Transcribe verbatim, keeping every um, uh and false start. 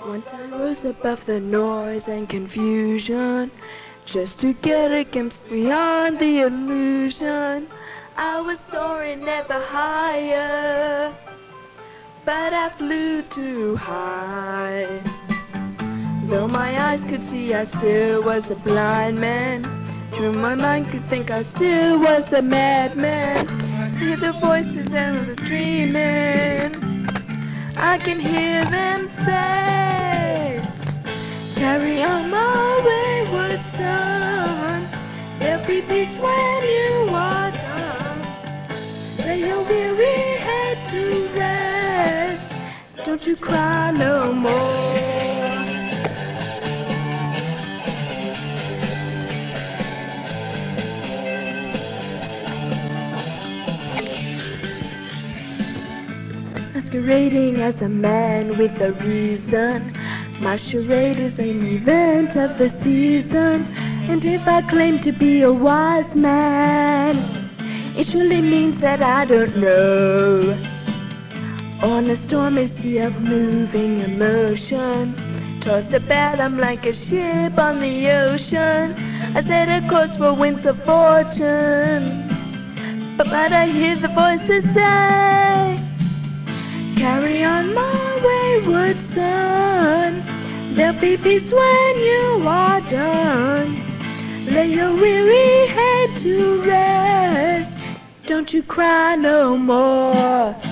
Once I rose above the noise and confusion, just to get a glimpse beyond the illusion. I was soaring ever higher, but I flew too high. Though my eyes could see, I still was a blind man. Through my mind could think I still was a madman. Hear the voices and the dreaming, I can hear them say, carry on my wayward son, there'll be peace when you are done. Lay your weary head to rest, don't you cry no more. Masquerading as a man with a reason, my charade is an event of the season. And if I claim to be a wise man, it surely means that I don't know. On a stormy sea of moving emotion, tossed about I'm like a ship on the ocean. I set a course for winds of fortune, but what I hear the voices say, carry on my wayward son, there'll be peace when you are done. Lay your weary head to rest, don't you cry no more.